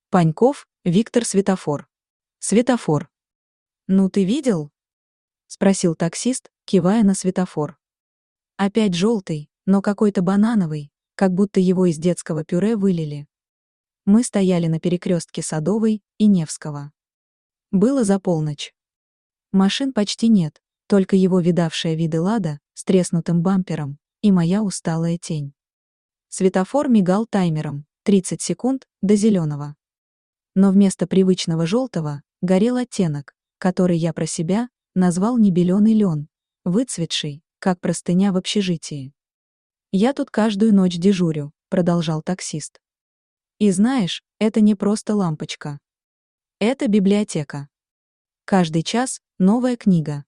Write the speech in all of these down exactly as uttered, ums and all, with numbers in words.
Паньков, Виктор Светофор. Светофор. «Ну ты видел?» — спросил таксист, кивая на светофор. Опять желтый, но какой-то банановый, как будто его из детского пюре вылили. Мы стояли на перекрестке Садовой и Невского. Было за полночь. Машин почти нет, только его видавшая виды Лада с треснутым бампером и моя усталая тень. Светофор мигал таймером, тридцать секунд до зеленого. Но вместо привычного желтого горел оттенок, который я про себя назвал небеленый лен, выцветший, как простыня в общежитии. «Я тут каждую ночь дежурю», — продолжал таксист. «И знаешь, это не просто лампочка. Это библиотека. Каждый час новая книга.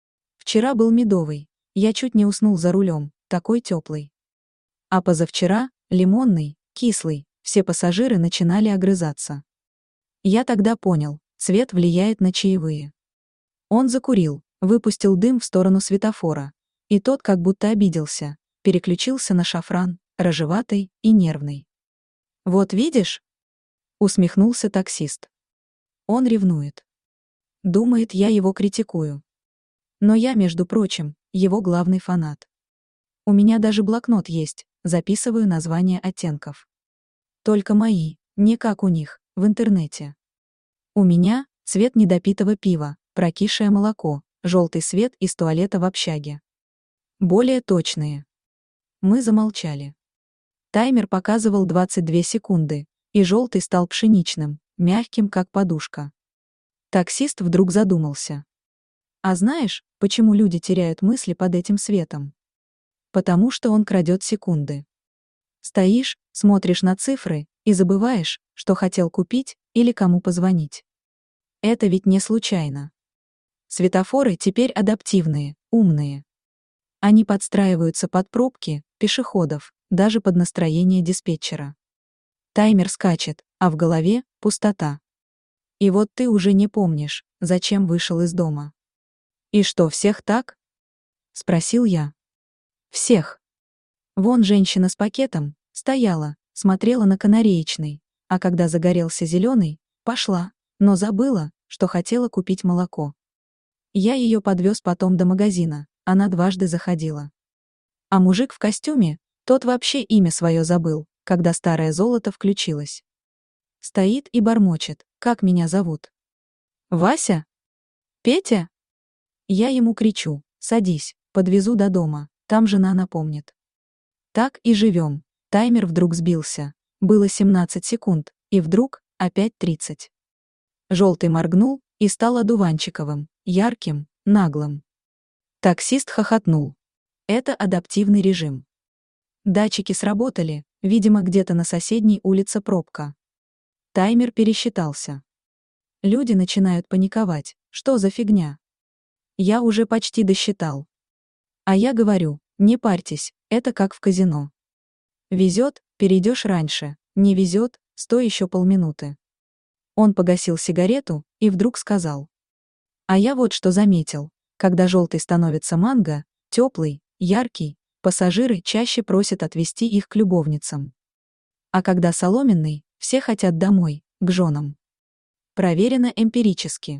Вчера был медовый, я чуть не уснул за рулем, такой теплый. А позавчера — лимонный, кислый, все пассажиры начинали огрызаться. Я тогда понял, цвет влияет на чаевые». Он закурил, выпустил дым в сторону светофора, и тот как будто обиделся, переключился на шафран, рыжеватый и нервный. «Вот видишь?» — усмехнулся таксист. Он ревнует. Думает, я его критикую. Но я, между прочим, его главный фанат. У меня даже блокнот есть, записываю названия оттенков. Только мои, не как у них, в интернете. У меня цвет недопитого пива, прокисшее молоко, желтый свет из туалета в общаге. Более точные. Мы замолчали. Таймер показывал двадцать две секунды, и желтый стал пшеничным, мягким, как подушка. Таксист вдруг задумался. А знаешь, почему люди теряют мысли под этим светом? Потому что он крадет секунды. Стоишь, смотришь на цифры и забываешь, что хотел купить или кому позвонить. Это ведь не случайно. Светофоры теперь адаптивные, умные. Они подстраиваются под пробки, пешеходов, даже под настроение диспетчера. Таймер скачет, а в голове — пустота. И вот ты уже не помнишь, зачем вышел из дома. «И что, всех так?» — спросил я. «Всех. Вон женщина с пакетом стояла, смотрела на канареечный, а когда загорелся зеленый, пошла, но забыла, что хотела купить молоко. Я ее подвез потом до магазина, она дважды заходила. А мужик в костюме, тот вообще имя свое забыл, когда старое золото включилось. Стоит и бормочет, как меня зовут. Вася? Петя? Я ему кричу, садись, подвезу до дома, там жена напомнит. Так и живем. Таймер вдруг сбился. Было семнадцать секунд, и вдруг опять тридцать. Желтый моргнул и стал одуванчиковым, ярким, наглым. Таксист хохотнул. Это адаптивный режим. Датчики сработали, видимо, где-то на соседней улице пробка. Таймер пересчитался. Люди начинают паниковать. Что за фигня? Я уже почти досчитал. А я говорю, не парьтесь, это как в казино. Везет, перейдешь раньше, не везет, стой еще полминуты. Он погасил сигарету и вдруг сказал. А я вот что заметил, когда желтый становится манго, теплый, яркий, пассажиры чаще просят отвезти их к любовницам. А когда соломенный, все хотят домой, к женам. Проверено эмпирически.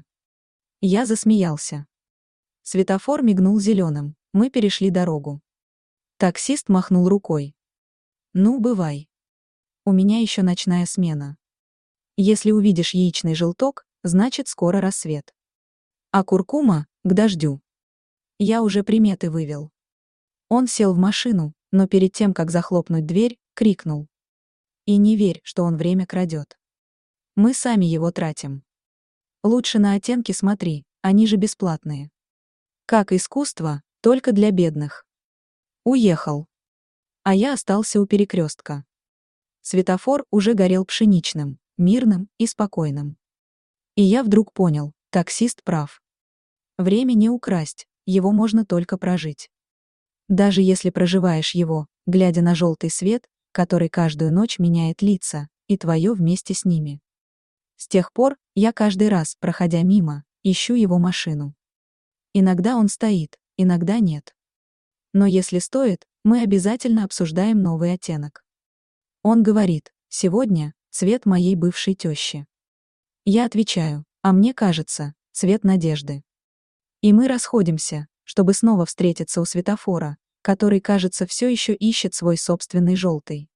Я засмеялся. Светофор мигнул зеленым, мы перешли дорогу. Таксист махнул рукой. Ну, бывай. У меня еще ночная смена. Если увидишь яичный желток, значит скоро рассвет. А куркума — к дождю. Я уже приметы вывел. Он сел в машину, но перед тем, как захлопнуть дверь, крикнул. И не верь, что он время крадет. Мы сами его тратим. Лучше на оттенки смотри, они же бесплатные. Как искусство, только для бедных. Уехал. А я остался у перекрестка. Светофор уже горел пшеничным, мирным и спокойным. И я вдруг понял, таксист прав. Время не украсть, его можно только прожить. Даже если проживаешь его, глядя на желтый свет, который каждую ночь меняет лица, и твое вместе с ними. С тех пор я каждый раз, проходя мимо, ищу его машину. Иногда он стоит, иногда нет. Но если стоит, мы обязательно обсуждаем новый оттенок. Он говорит, сегодня цвет моей бывшей тещи. Я отвечаю, а мне кажется, цвет надежды. И мы расходимся, чтобы снова встретиться у светофора, который, кажется, все еще ищет свой собственный желтый.